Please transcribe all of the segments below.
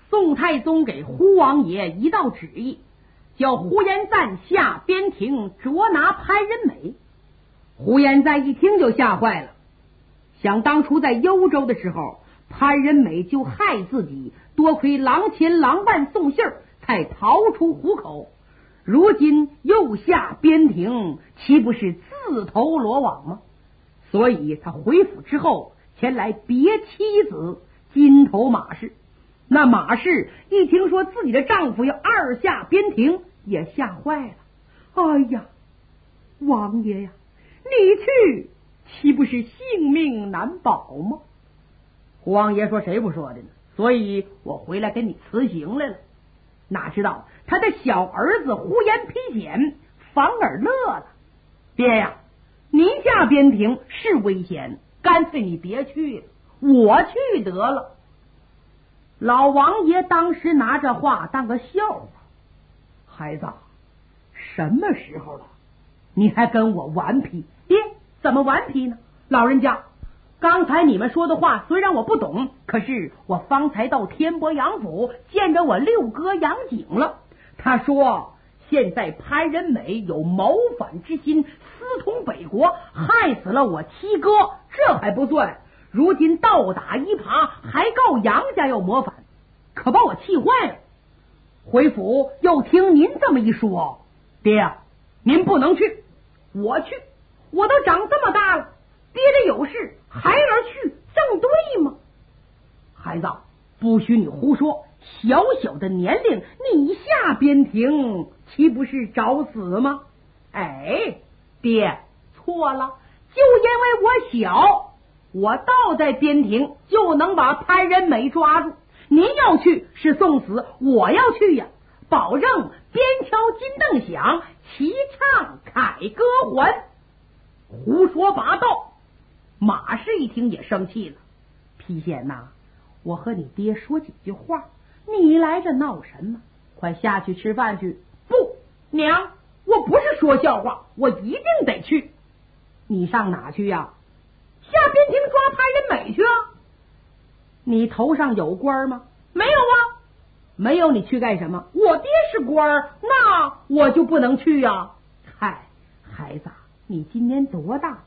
宋太宗给胡王爷一道旨意，叫呼延赞下边庭捉拿潘仁美。呼延赞一听就吓坏了，想当初在幽州的时候，潘仁美就害自己，多亏郎前郎伴送信儿才逃出虎口，如今又下边庭，岂不是自投罗网吗？所以他回府之后前来别妻子金头马氏。那马氏一听说自己的丈夫要二下边庭，也吓坏了。哎呀，王爷呀，你去岂不是性命难保吗？胡王爷说谁不说的呢？所以我回来跟你辞行来了。哪知道他的小儿子呼延丕简反而乐了。爹呀，您下边庭是危险，干脆你别去了，我去得了。老王爷当时拿这话当个笑话。孩子，什么时候了你还跟我顽皮？爹，怎么顽皮呢？老人家，刚才你们说的话虽然我不懂，可是我方才到天波杨府见着我六哥杨景了。他说现在潘仁美有谋反之心，私通北国，害死了我七哥，这还不算，如今倒打一耙，还告杨家要谋反，可把我气坏了。回府又听您这么一说，爹呀，您不能去，我去，我都长这么大了，爹的有事，孩儿去正对吗？孩子，不许你胡说，小小的年龄，你下边庭，岂不是找死吗？哎，爹，错了，就因为我小，我倒在边庭就能把潘仁美抓住。您要去是送死，我要去呀，保证边敲金镫响，齐唱凯歌还。胡说八道！马氏一听也生气了。丕显呐，我和你爹说几句话，你来这闹什么？快下去吃饭去。不，娘，我不是说笑话，我一定得去。你上哪去呀？下边庭抓潘仁美去啊。你头上有官吗？没有啊。没有，你去干什么？我爹是官，那我就不能去呀。嗨，孩子，你今年多大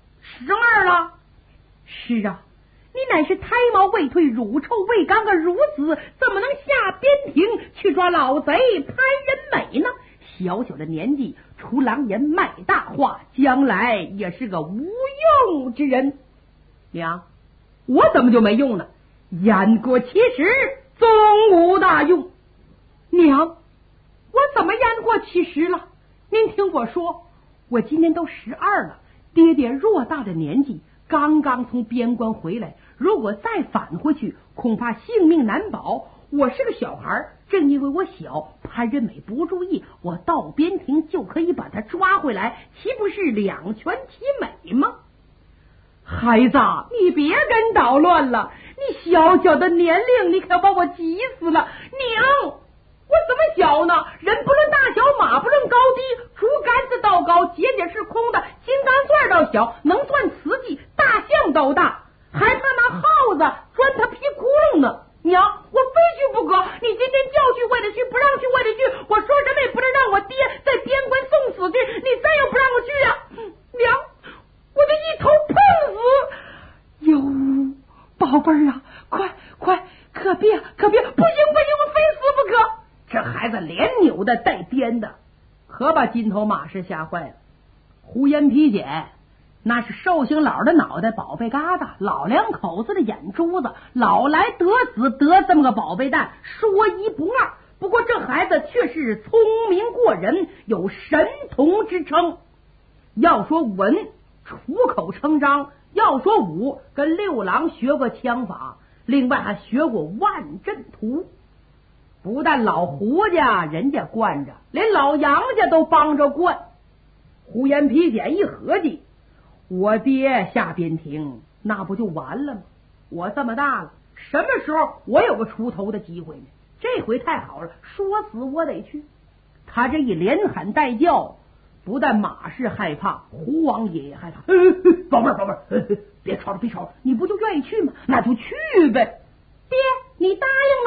？12了。是啊，你乃是胎毛未退，乳臭未干个孺子，怎么能下边庭去抓老贼潘仁美呢？小小的年纪，除狼言卖大话，将来也是个无用之人。娘，我怎么就没用呢？言过其实，总无大用。娘，我怎么言过其实了？您听我说，我今年都12了，爹爹偌大的年纪，刚刚从边关回来，如果再返回去，恐怕性命难保。我是个小孩，正因为我小，潘仁美不注意，我到边庭就可以把他抓回来，岂不是两全其美吗？孩子，你别跟捣乱了，你小小的年龄，你可把我急死了。娘，我怎么小呢？人不论大小，马不论高低，竹竿子倒高，节节是空的，金刚钻倒小，能钻瓷器，大象倒大，还怕那耗子钻他皮窟窿呢。娘，我非去不可，你今天叫去我得去，不让去我得去，我说什么也不能让我爹在边关送死去，你再也不让我去呀。娘，我这一头碰死！哟，宝贝儿啊，快，可别，不行，我非死不可！这孩子连扭的带颠的，可把金头马氏吓坏了。呼延丕简那是寿星老的脑袋宝贝疙瘩，老两口子的眼珠子，老来得子得这么个宝贝蛋，说一不二。不过这孩子却是聪明过人，有神童之称。要说文，出口成章；要说武，跟六郎学过枪法，另外还学过万阵图。不但老胡家人家惯着，连老杨家都帮着惯。呼延丕简一合计，我爹下边庭，那不就完了吗？我这么大了，什么时候我有个出头的机会呢？这回太好了，说死我得去。他这一连喊带叫，不但马氏害怕，胡王爷也害怕。宝贝儿，别吵了，你不就愿意去吗？那就去呗。爹，你答应了，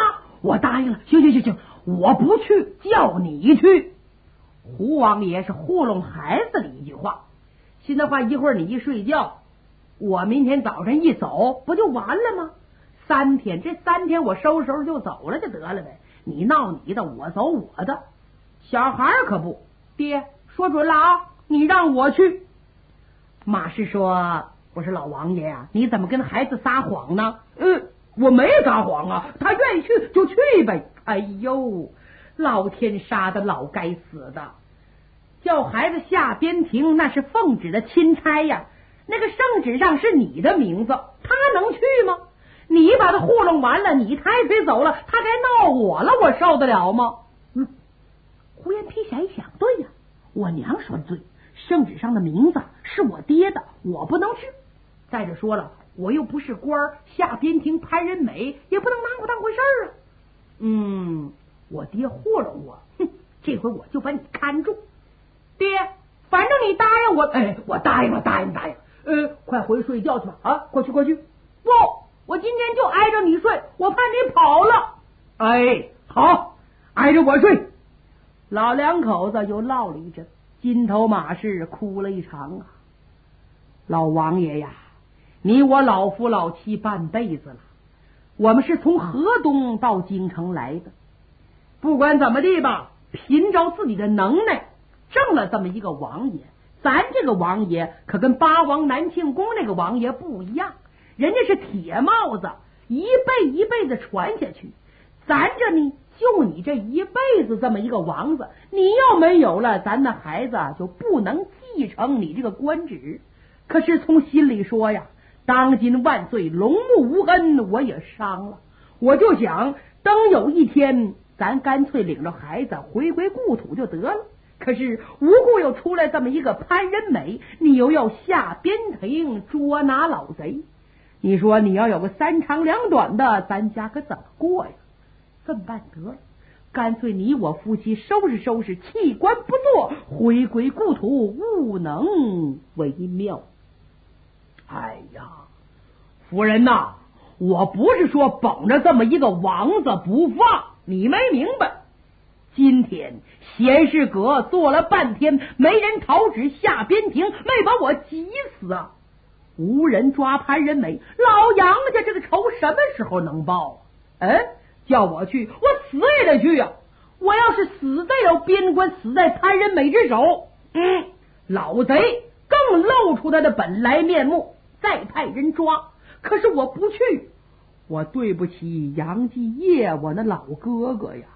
我答应了。行，我不去，叫你去。胡王爷是糊弄孩子的一句话，现在话一会儿你一睡觉，我明天早上一走，不就完了吗？3天，这3天我收拾就走了就得了呗。你闹你的，我走我的。小孩可不，爹说准了啊，你让我去。马氏说：“我说老王爷啊，你怎么跟孩子撒谎呢？”我没撒谎啊，他愿意去就去呗。哎呦，老天杀的，老该死的！叫孩子下边庭，那是奉旨的钦差呀，那个圣旨上是你的名字，他能去吗？你把他糊弄完了，你抬腿走了，他该闹我了，我受得了吗？胡延丕想一想，对呀，我娘说的对，圣旨上的名字是我爹的，我不能去。再者说了，我又不是官，下边庭潘仁美也不能拿我当回事儿啊。我爹糊弄我，这回我就把你看住。爹，反正你答应我，我答应了。快回去睡觉去吧，啊，过去。不，我今天就挨着你睡，我怕你跑了。好，挨着我睡。老两口子又唠了一阵，金头马氏哭了一场啊。老王爷呀，你我老夫老妻半辈子了，我们是从河东到京城来的，不管怎么地吧，凭着自己的能耐挣了这么一个王爷。咱这个王爷可跟八王南庆宫那个王爷不一样，人家是铁帽子，一辈一辈子传下去。咱这呢，就你这一辈子这么一个王子，你要没有了，咱的孩子就不能继承你这个官职。可是从心里说呀，当今万岁龙目无恩，我也伤了。我就想等有一天，咱干脆领着孩子回归故土就得了。可是无故又出来这么一个潘仁美，你又要下边庭捉拿老贼，你说你要有个3长2短的，咱家可怎么过呀？这么办得了，干脆你我夫妻收拾收拾，弃官不做，回归故土，勿能为妙。哎呀，夫人呐，我不是说捧着这么一个王子不放，你没明白。今天贤士阁做了半天，没人讨旨下边庭，没把我急死啊！无人抓潘仁美，老杨家这个仇什么时候能报啊？叫我去，我死也得去啊！我要是死在了边关，死在潘仁美之手，老贼更露出他的本来面目，再派人抓。可是我不去，我对不起杨继业，我那老哥哥呀！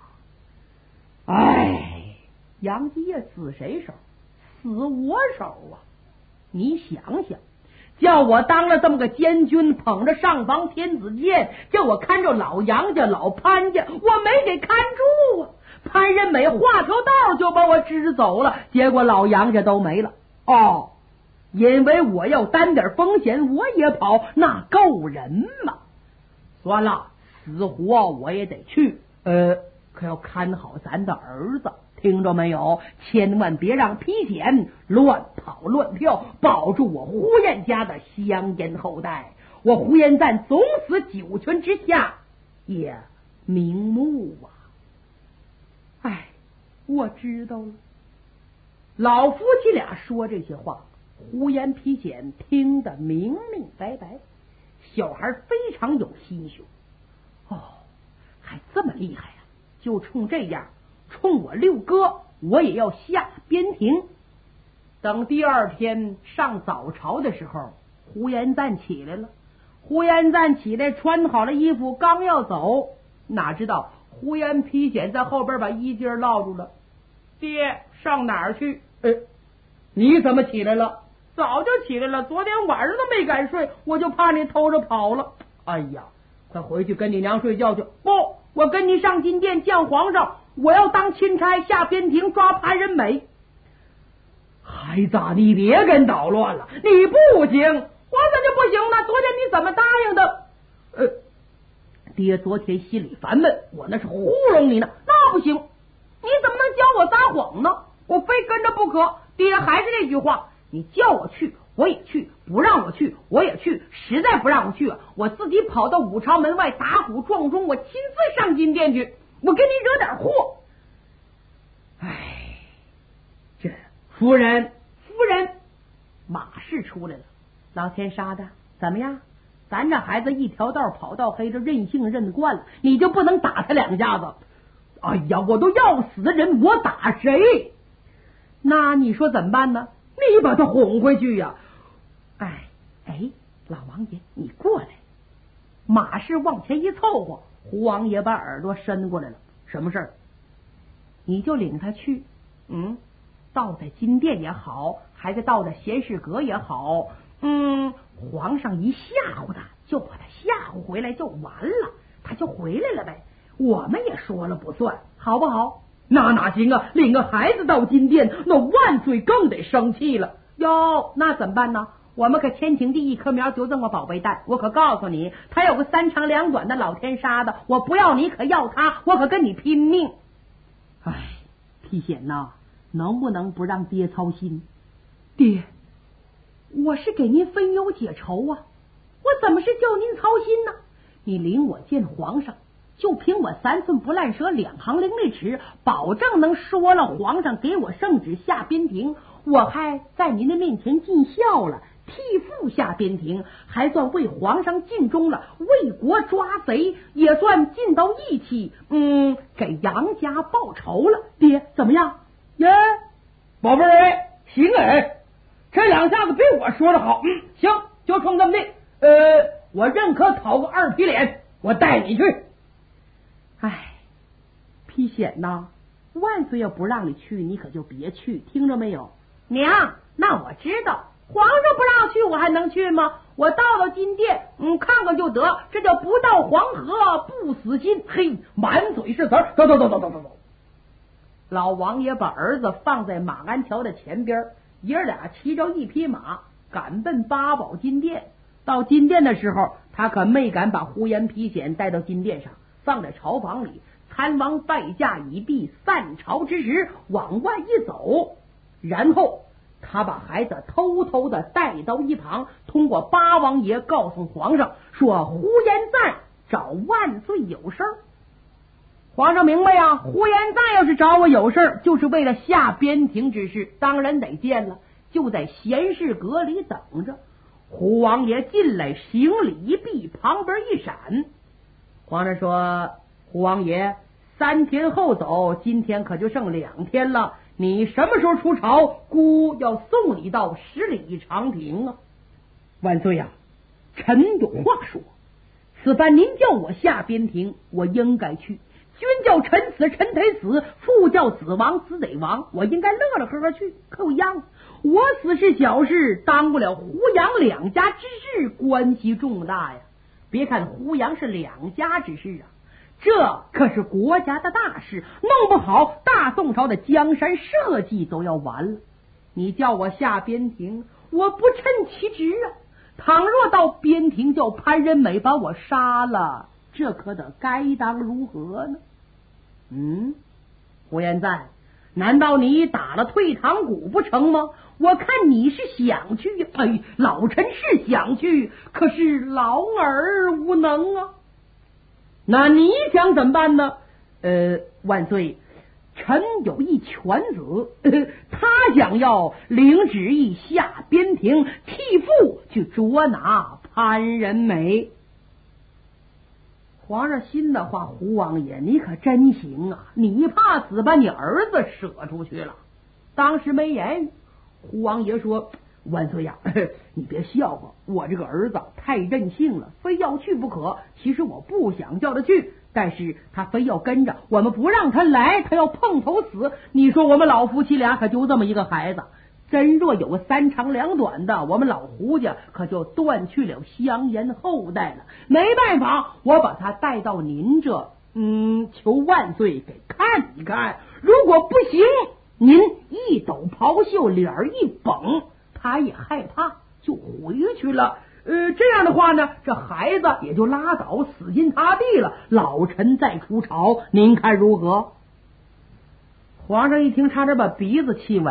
杨继业死谁手？死我手啊！你想想，叫我当了这么个监军，捧着上房天子剑，叫我看着老杨家老潘家，我没给看住啊！潘仁美画条道就把我支走了，结果老杨家都没了。因为我要担点风险，我也跑，那够人吗？算了，死活我也得去，可要看好咱的儿子，听着没有？千万别让披简乱跑乱跳，保住我胡彦家的香烟后代。我胡彦赞总死九泉之下也瞑目啊！我知道了。老夫妻俩说这些话，胡延丕简听得明明白白。小孩非常有心胸，还这么厉害呀！就冲这样，冲我六哥，我也要下边庭。等第二天上早朝的时候，胡延赞起来了。胡延赞起来，穿好了衣服，刚要走，哪知道胡延丕简在后边把衣襟落住了。爹，上哪儿去？你怎么起来了？早就起来了，昨天晚上都没敢睡，我就怕你偷着跑了。快回去跟你娘睡觉去。不，我跟你上金殿见皇上，我要当钦差下边庭抓潘仁美。孩子，你别跟捣乱了，你不行。我怎么就不行呢？昨天你怎么答应的？爹昨天心里烦闷，我那是糊弄你呢。那不行，你怎么能教我撒谎呢？我非跟着不可。爹还是那句话，你叫我去，我我也去，不让我去我也去，实在不让我去，我自己跑到武朝门外打鼓撞钟，我亲自上金殿去，我给你惹点祸。哎，这夫人，马氏出来了。老天杀的，怎么样？咱这孩子一条道跑到黑，这任性认惯了，你就不能打他两下子？哎呀，我都要死的人，我打谁？那你说怎么办呢？你把他哄回去呀！哎，老王爷，你过来。马氏往前一凑合，胡王爷把耳朵伸过来了。什么事儿？你就领他去，到在金殿也好，还是到在闲事阁也好，皇上一吓唬他，就把他吓唬回来就完了，他就回来了呗。我们也说了不算，好不好？那哪行啊！领个孩子到金殿，那万岁更得生气了哟。那怎么办呢？我们可千顷地一棵苗，就这么宝贝蛋。我可告诉你，他有个3长2短的老天杀的，我不要你，可要他，我可跟你拼命。哎，批显呐，能不能不让爹操心？爹，我是给您分忧解愁啊，我怎么是叫您操心呢？你领我见皇上，就凭我3寸不烂舌2行伶俐齿，保证能说了皇上给我圣旨下边庭，我还在您的面前尽孝了，替父下边庭，还算为皇上尽忠了，为国抓贼也算尽到义气，给杨家报仇了。爹怎么样？ 耶，宝贝儿，行哎，这2下子比我说的好。行，就冲这么地，我认可讨个2皮脸，我带你去。 哎，批显呐，万岁要不让你去，你可就别去，听着没有？娘，那我知道，皇上不让去，我还能去吗？我到金殿，看看就得，这叫不到黄河不死心。嘿，满嘴是词儿，走。老王爷把儿子放在马鞍桥的前边，爷儿俩骑着1匹马，赶奔八宝金殿。到金殿的时候，他可没敢把呼延丕显带到金殿上，放在朝房里，参王拜驾已毕，散朝之时往外一走，然后他把孩子偷偷的带到一旁，通过八王爷告诉皇上说呼延赞找万岁有事儿。皇上明白呀，呼延赞要是找我有事儿，就是为了下边庭之事，当然得见了，就在闲事阁里等着。胡王爷进来行礼一毕，旁边一闪，皇上说：胡王爷3天后走，今天可就剩2天了，你什么时候出朝，姑要送你到10里长亭啊。万岁呀，臣有话说，此番您叫我下边庭，我应该去，君叫臣死，臣得死；父叫子亡，子得亡，我应该乐乐呵呵去。可有样，我死是小事，当不了胡杨2家之事，关系重大呀。别看胡杨是2家之事啊，这可是国家的大事，弄不好大宋朝的江山社稷都要完了。你叫我下边庭，我不称其职啊。倘若到边庭叫潘仁美把我杀了，这可得该当如何呢？胡延赞，难道你打了退堂鼓不成吗？我看你是想去，老臣是想去，可是老儿无能啊。那你想怎么办呢？万岁，臣有一犬子，他想要领旨意下边庭，替父去捉拿潘仁美。皇上心的话，胡王爷你可真行啊，你怕死把你儿子舍出去了。当时没言语。胡王爷说：万岁呀，你别笑话我，这个儿子太任性了，非要去不可。其实我不想叫他去，但是他非要跟着，我们不让他来，他要碰头死。你说我们老夫妻俩可就这么一个孩子，真若有个3长2短的，我们老胡家可就断去了香烟后代了。没办法，我把他带到您这，求万岁给看一看。如果不行，您一抖袍袖，脸一绷，他也害怕，就回去了。这样的话呢，这孩子也就拉倒，死心塌地了。老臣再出朝，您看如何？皇上一听，差点把鼻子气歪了，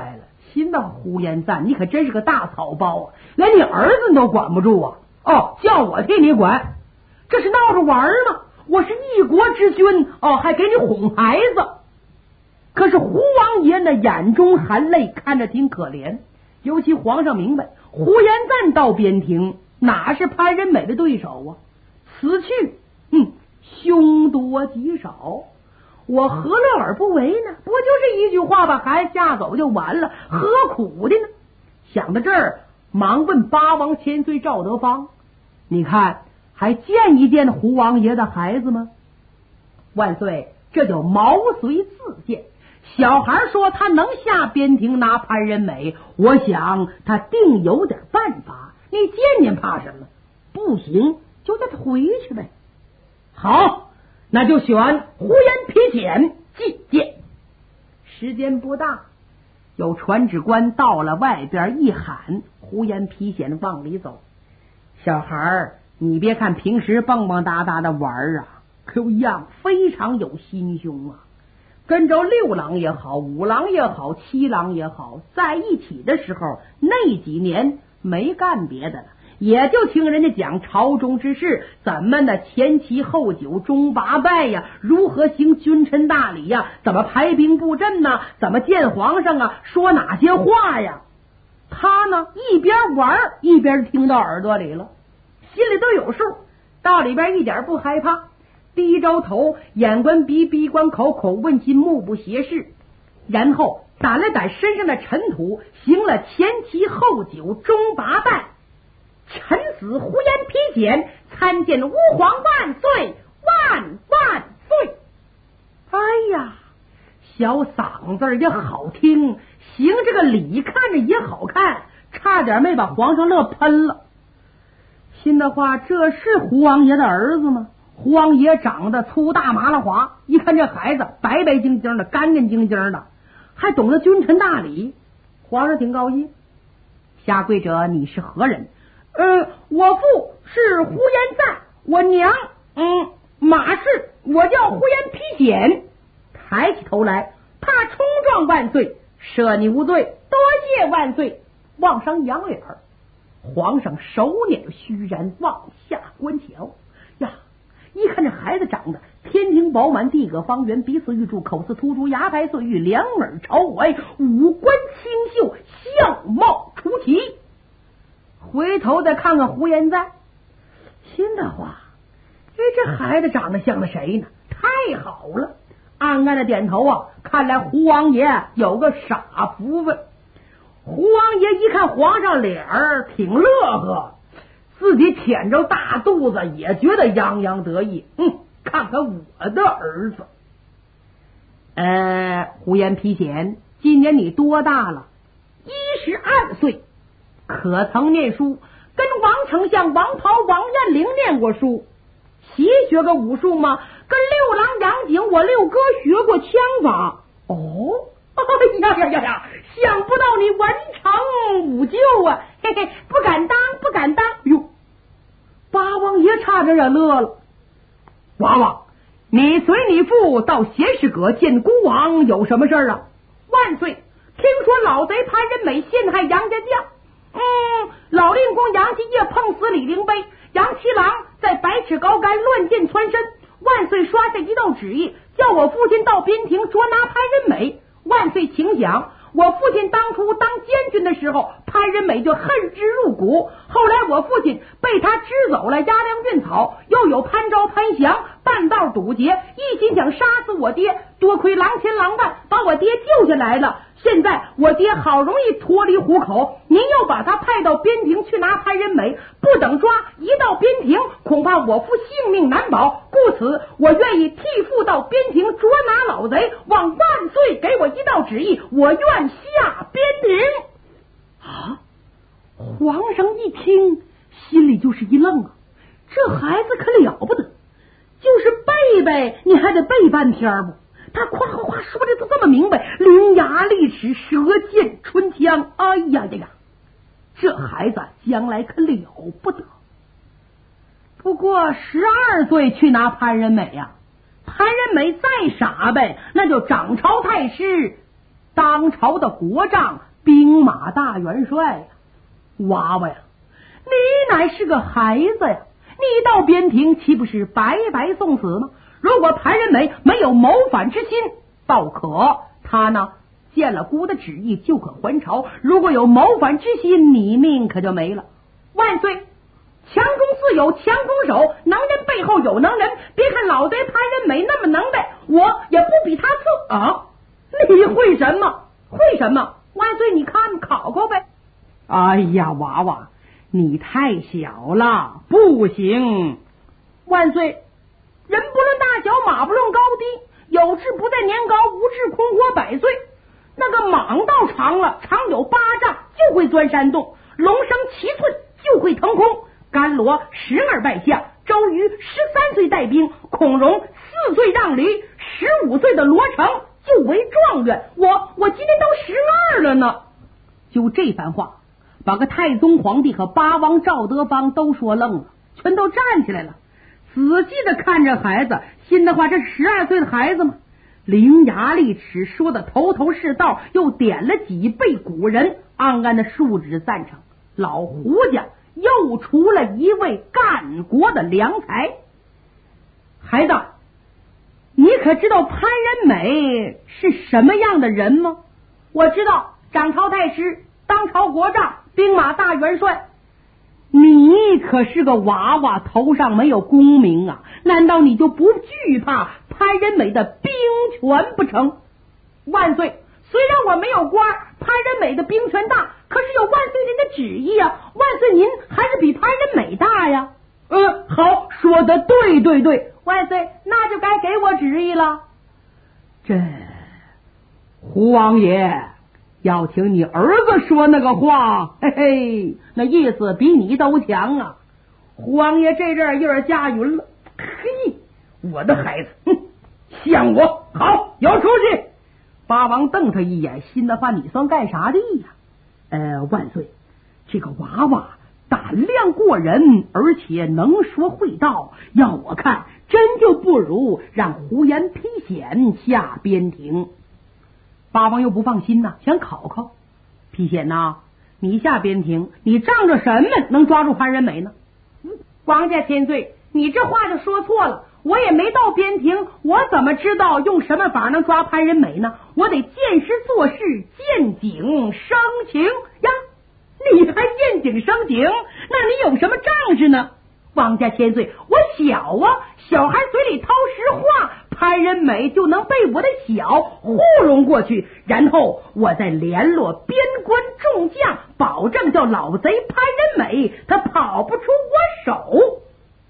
心的胡延赞，你可真是个大草包啊，连你儿子你都管不住啊！哦，叫我替你管，这是闹着玩吗？我是一国之君哦，还给你哄孩子。可是胡王爷那眼中含泪，看着挺可怜。尤其皇上明白，胡延赞到边庭哪是潘仁美的对手啊？此去凶多吉少，我何乐而不为呢？不就是一句话把孩子吓走就完了，何苦的呢？想到这儿，忙问八王千岁赵德芳：“你看还见一见胡王爷的孩子吗？”万岁，这就毛遂自荐。小孩说他能下边庭拿潘仁美，我想他定有点办法。你见见怕什么？不行就再回去呗。好，那就选胡延丕简觐见。时间不大，有传旨官到了外边一喊，胡延丕显往里走。小孩你别看平时蹦蹦哒哒的玩啊，可一样非常有心胸啊。跟着六郎也好，五郎也好，七郎也好，在一起的时候，那几年没干别的了，也就听人家讲朝中之事，怎么的前七后九中八拜呀，如何行君臣大礼呀，怎么排兵布阵呢，怎么见皇上啊，说哪些话呀。他呢一边玩一边听到耳朵里了，心里都有数，到里边一点不害怕，低着头，眼观鼻，鼻观口，口问心，目不斜视，然后掸了掸身上的尘土，行了前七后九中八拜。臣子胡延丕简参见吾皇万岁，万万岁！哎呀，小嗓子也好听，行这个礼看着也好看，差点没把皇上乐喷了。心的话，这是胡王爷的儿子吗？胡王爷长得粗大麻辣滑，一看这孩子白白净净的，干干净净的，还懂得君臣大礼，皇上挺高兴。下跪者，你是何人？我父是胡延赞，我娘马氏，我叫胡延丕简。抬起头来，怕冲撞万岁，赦你无罪，多谢万岁。往上扬脸儿，皇上手捻虚髯往下观瞧呀，一看这孩子长得天庭饱满，地阁方圆，鼻似玉柱，口似突出，牙白似玉，两耳朝怀，五官清秀，相貌出奇。回头再看看胡延赞，心的话，这孩子长得像个谁呢？太好了，暗暗的点头啊，看来胡王爷有个傻福分。胡王爷一看皇上脸儿挺乐呵，自己舔着大肚子也觉得洋洋得意。看看我的儿子，胡延丕简，今年你多大了？12岁。可曾念书？跟王丞相、王袍、王彦龄念过书。习学个武术吗？跟六郎、杨景我六哥学过枪法。呀！想不到你文成武就啊！嘿嘿，不敢当。哟，八王爷差点也乐了。娃娃，你随你父到贤士阁见孤王有什么事啊？万岁，听说老贼潘仁美陷害杨家将。老令公杨继业碰死李陵碑，杨七郎在百尺高杆乱箭穿身。万岁刷下一道旨意，叫我父亲到边庭捉拿潘仁美。万岁请讲，我父亲当初当监军的时候，潘仁美就恨之入骨，后来我父亲被他支走了押粮运草，又有潘昭、潘祥半道堵截，一心想杀死我爹，多亏郎前郎万把我爹救下来了。现在我爹好容易脱离虎口，您又把他派到边庭去拿潘仁美，不等抓，一到边庭恐怕我父性命难保，故此我愿意替父到边庭捉拿老贼，望万岁给我一道旨意，我愿下边庭。皇上一听心里就是一愣啊，这孩子可了不得，就是背背你还得背半天不？他夸夸夸说的都这么明白，伶牙俐齿，舌剑春枪，哎呀，这孩子将来可了不得。不过12岁去拿潘仁美呀，潘仁美再傻呗，那就掌朝太师，当朝的国丈， 兵马大元帅呀，娃娃呀，你乃是个孩子呀，你到边庭岂不是白白送死吗？如果潘仁美没有谋反之心，倒可他呢见了姑的旨意就可还朝；如果有谋反之心，你命可就没了。万岁！强中自有强攻手，能人背后有能人。别看老贼潘仁美那么能耐，我也不比他次啊！你会什么？会什么？万岁，你看考考呗。哎呀，娃娃，你太小了，不行。万岁，人不论大小，马不论高低，有志不在年高，无志空活100岁。那个蟒道长了，长有8丈，就会钻山洞；龙生7寸，就会腾空。甘罗12拜相，周瑜13岁带兵，孔融4岁让梨，15岁的罗成就为状元。我今年都12了呢。就这番话，把个太宗皇帝和八王赵德芳都说愣了，全都站起来了，仔细的看着孩子，心的话，这12岁的孩子吗？伶牙俐齿，说的头头是道，又点了几辈古人，暗暗的竖指赞成。老胡家又出了一位干国的良才。孩子，你可知道潘仁美是什么样的人吗？我知道，掌朝太师，当朝国丈，兵马大元帅。你可是个娃娃，头上没有功名啊，难道你就不惧怕潘仁美的兵权不成？万岁，虽然我没有官，潘仁美的兵权大，可是有万岁您的旨意啊，万岁您还是比潘仁美大呀。好，说的对，万岁，那就该给我旨意了。这胡王爷要听你儿子说那个话，嘿嘿，那意思比你都强啊。胡王爷这阵有点驾云了，嘿，我的孩子，像我好有出息。八王瞪他一眼，心的话，你算干啥的呀？万岁，这个娃娃胆量过人，而且能说会道，要我看真就不如让胡延丕显下边庭。八王又不放心呐，想考考丕显呐，你下边庭，你仗着什么能抓住潘仁美呢？王家千岁，你这话就说错了，我也没到边庭，我怎么知道用什么法能抓潘仁美呢？我得见识做事，见景生情呀。你还见景生情？那你有什么仗势呢？王家千岁，我小啊，小孩嘴里掏实话，潘仁美就能被我的小糊弄过去，然后我再联络边关众将，保证叫老贼潘仁美他跑不出我手。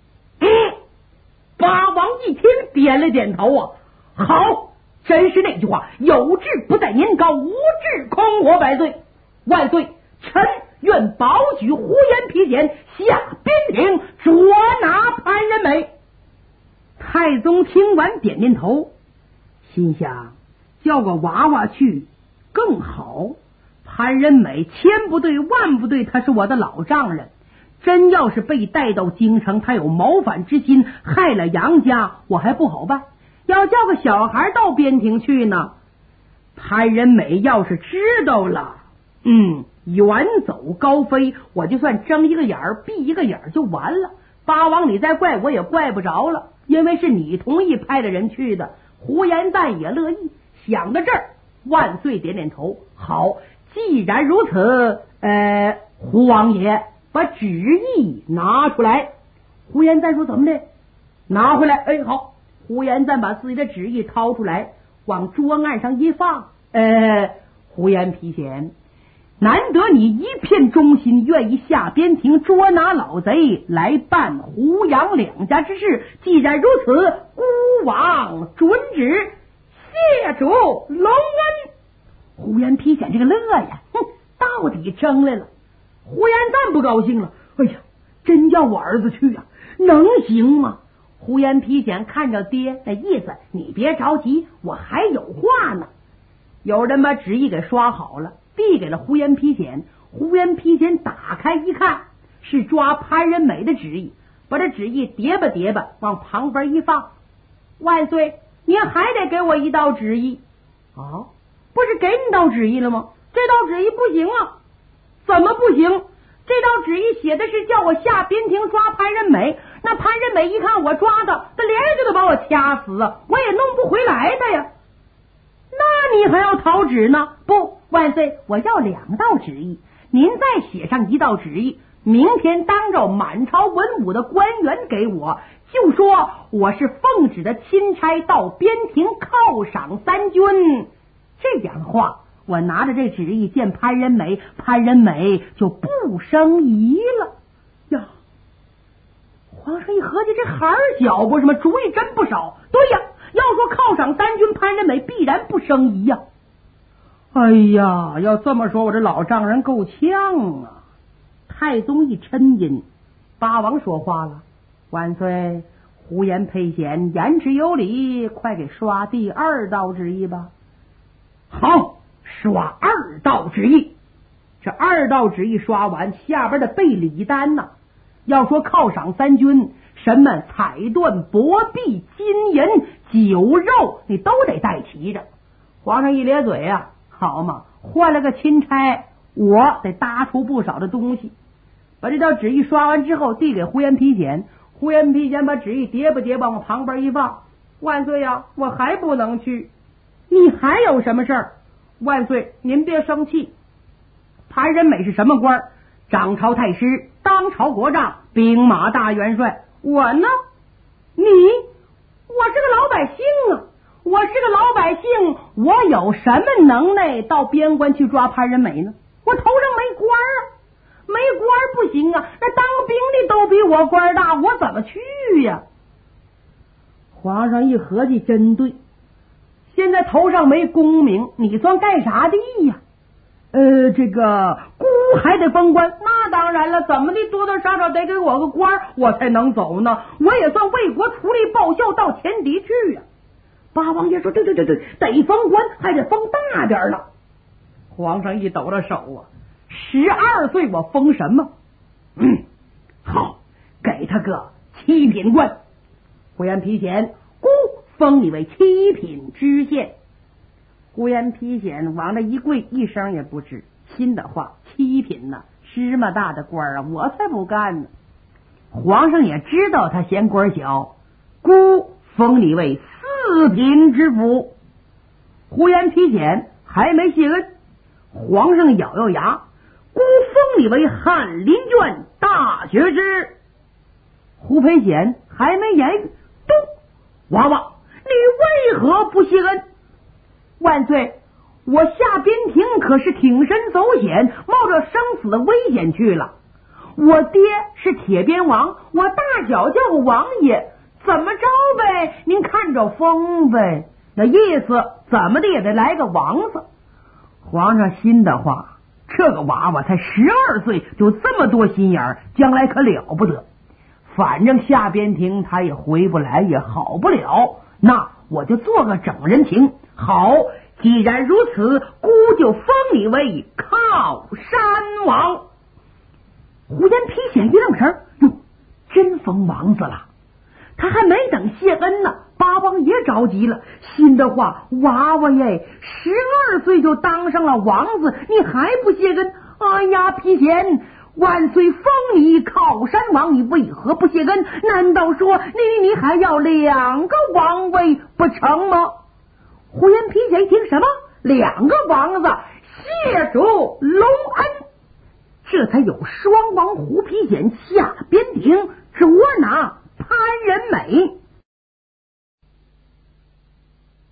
八王一听点了点头啊，好，真是那句话，有志不在年高，无志空活100岁。万岁，臣愿保举胡延丕显下边庭，捉拿潘仁美。太宗听完点点头，心想叫个娃娃去更好。潘仁美千不对万不对，他是我的老丈人，真要是被带到京城，他有谋反之心，害了杨家，我还不好办。要叫个小孩到边庭去呢，潘仁美要是知道了，远走高飞，我就算睁一个眼儿闭一个眼儿就完了。八王你再怪我也怪不着了，因为是你同意派的人去的。胡延赞也乐意。想到这儿，万岁点点头，好，既然如此，胡王爷把旨意拿出来。胡延赞说怎么的？拿回来。好，胡延赞把自己的旨意掏出来，往桌案上一放。胡延丕显，难得你一片忠心，愿意下边庭捉拿老贼，来办胡杨两家之事。既然如此，孤王准旨，谢主隆恩。胡延丕显这个乐呀，到底争来了。胡延赞不高兴了，哎呀，真叫我儿子去呀，能行吗？胡延丕显看着爹，那意思你别着急，我还有话呢。有人把旨意给刷好了，递给了胡延丕显。胡延丕显打开一看，是抓潘仁美的旨意，把这旨意叠吧叠吧往旁边一放。万岁，您还得给我一道旨意。不是给你道旨意了吗？ 这道旨意不行啊！怎么不行？这道旨意写的是叫我下边庭抓潘仁美，那潘仁美一看我抓他，他连着就把我掐死啊，我也弄不回来他呀。那你还要讨旨呢？不，万岁，我要2道旨意，您再写上1道旨意，明天当着满朝文武的官员给我，就说我是奉旨的钦差到边庭犒赏3军。这样的话，我拿着这旨意见潘仁美，潘仁美就不生疑了呀。皇上一合计，这孩儿小不是吗？主意真不少。对呀，要说犒赏3军，潘仁美必然不生疑呀。哎呀，要这么说，我这老丈人够呛啊。太宗一沉吟，八王说话了：万岁，胡言沛显，言之有理，快给刷第2道旨意吧。好，刷2道旨意。这2道旨意刷完，下边的备礼单呐，要说犒赏3军，什么彩缎、帛币、金银、酒肉，你都得带齐着。皇上一咧嘴啊，好嘛，换了个钦差，我得搭出不少的东西。把这道旨意刷完之后，递给呼延丕显。呼延丕显把旨意叠吧叠吧往旁边一放。万岁呀，我还不能去。你还有什么事儿？万岁，您别生气。潘仁美是什么官？掌朝太师，当朝国丈，兵马大元帅。我呢？你？我是个老百姓啊！我是个老百姓，我有什么能耐到边关去抓潘仁美呢？我头上没官啊，没官不行啊！那当兵的都比我官大，我怎么去呀？皇上一合计，真对。现在头上没功名，你算干啥的呀？这个孤还得封官，那当然了，怎么的多多少少得给我个官，我才能走呢。我也算为国出力报效到前敌去呀。八王爷说：对，得封官，还得封大点了。皇上一抖了手啊，12岁我封什么？好，给他个7品官。呼延丕显，孤封你为7品知县。呼延丕显往那一跪，一声也不吱。心的话，7品呢，芝麻大的官啊，我才不干呢。皇上也知道他嫌官小，孤封你为4品知府。呼延丕显还没谢恩，皇上咬咬牙，孤封你为翰林卷大学士。胡培显还没言语，咚！娃娃，你为何不谢恩？万岁，我下边庭可是挺身走险，冒着生死的危险去了。我爹是铁鞭王，我大脚叫个王爷，怎么着呗？您看着封呗。那意思怎么的也得来个王子。皇上心的话，这个娃娃才12岁就这么多心眼儿，将来可了不得。反正下边庭他也回不来，也好不了，那我就做个整人情。好，既然如此，孤就封你为靠山王。胡延丕显一愣神，哟，真封王子了。他还没等谢恩呢，八王爷着急了，心的话，娃娃耶，12岁就当上了王子，你还不谢恩？哎呀，丕显，万岁封你靠山王，你为何不谢恩？难道说你还要2个王位不成吗？胡延丕显一听，什么2个王子？谢主隆恩。这才有双王胡丕显下边庭捉拿潘仁美。